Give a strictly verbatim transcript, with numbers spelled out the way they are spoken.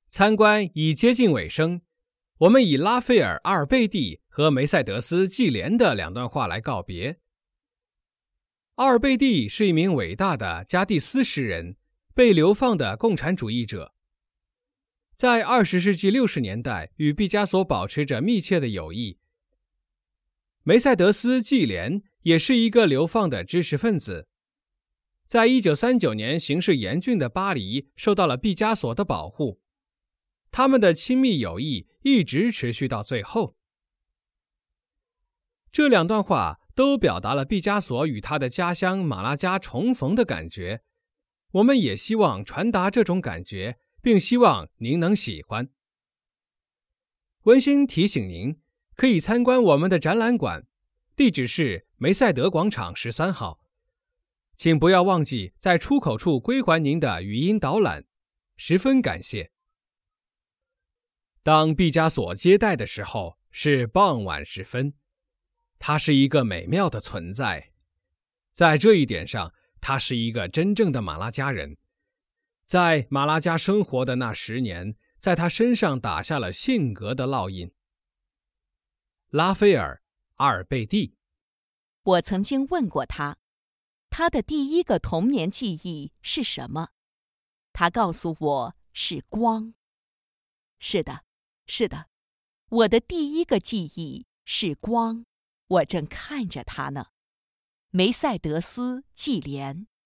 参观已接近尾声，我们以拉斐尔·阿尔贝蒂和梅赛德斯·纪莲的两段话来告别。阿尔贝蒂是一名伟大的加蒂斯诗人，被流放的共产主义者。在二十世纪六十年代与毕加索保持着密切的友谊。梅赛德斯·纪莲也是一个流放的知识分子，在一九三九年形势严峻的巴黎受到了毕加索的保护，他们的亲密友谊一直持续到最后。这两段话都表达了毕加索与他的家乡马拉加重逢的感觉，我们也希望传达这种感觉，并希望您能喜欢。温馨提醒您，可以参观我们的展览馆，地址是梅赛德广场十三号。请不要忘记在出口处归还您的语音导览，十分感谢。当毕加索接待的时候是傍晚时分，他是一个美妙的存在，在这一点上，他是一个真正的马拉加人。在马拉加生活的那十年，在他身上打下了性格的烙印。拉斐尔·阿尔贝蒂。 我曾经问过他，他的第一个童年记忆是什么？他告诉我是光。是的，是的，我的第一个记忆是光，我正看着他呢。梅赛德斯·纪莲。